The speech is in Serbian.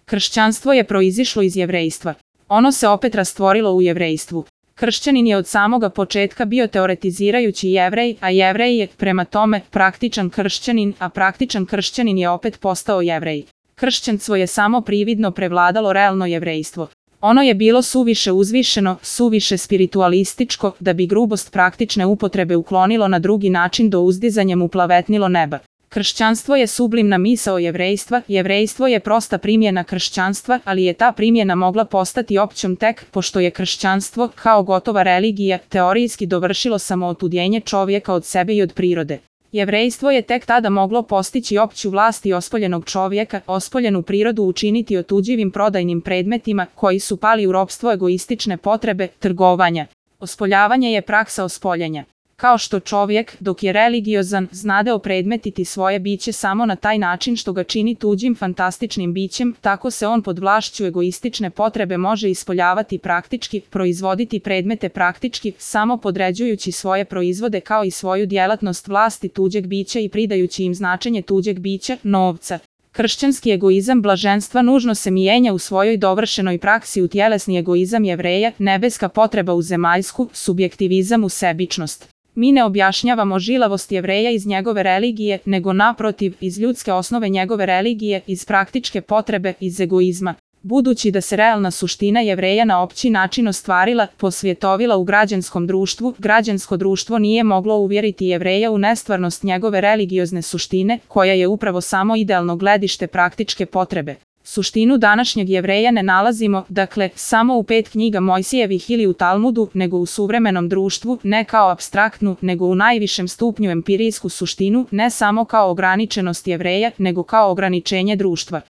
Kršćanstvo je proizišlo iz jevrejstva. Ono se opet rastvorilo u jevrejstvu. Kršćanin je od samoga početka bio teoretizirajući Jevrej, a Jevrej je, prema tome, praktičan kršćanin, a praktičan kršćanin je opet postao Jevrej. Kršćanstvo je samo prividno prevladalo realno jevrejstvo. Ono je bilo suviše uzvišeno, suviše spiritualističko, da bi grubost praktične upotrebe uklonilo na drugi način do uzdizanjem uplavetnilo neba. Kršćanstvo je sublimna misao jevrejstva, jevrejstvo je prosta primjena kršćanstva, ali je ta primjena mogla postati općom tek, pošto je kršćanstvo, kao gotova religija, teorijski dovršilo samootuđenje čovjeka od sebe i od prirode. Jevrejstvo je tek tada moglo postići opću vlast i ospoljenog čovjeka, ospoljenu prirodu učiniti otuđivim prodajnim predmetima, koji su pali u ropstvo egoistične potrebe, trgovanja. Ospoljavanje je praksa ospoljenja. Kao što čovjek, dok je religiozan, znade opredmetiti svoje biće samo na taj način što ga čini tuđim fantastičnim bićem, tako se on pod vlašću egoistične potrebe može ispoljavati praktički, proizvoditi predmete praktički, samo podređujući svoje proizvode kao i svoju djelatnost vlasti tuđeg bića i pridajući im značenje tuđeg bića, novca. Kršćanski egoizam blaženstva nužno se mijenja u svojoj dovršenoj praksi u tjelesni egoizam Jevreja, nebeska potreba u zemaljsku, subjektivizam u sebičnost. Mi ne objašnjavamo žilavost Jevreja iz njegove religije, nego naprotiv, iz ljudske osnove njegove religije, iz praktičke potrebe, iz egoizma. Budući da se realna suština Jevreja na opći način ostvarila, posvjetovila u građanskom društvu, građansko društvo nije moglo uvjeriti Jevreja u nestvarnost njegove religiozne suštine, koja je upravo samo idealno gledište praktičke potrebe. Suštinu današnjeg Jevreja ne nalazimo, dakle, samo u 5 knjiga Mojsijevih ili u Talmudu, nego u suvremenom društvu, ne kao apstraktnu, nego u najvišem stupnju empirijsku suštinu, ne samo kao ograničenost Jevreja, nego kao ograničenje društva.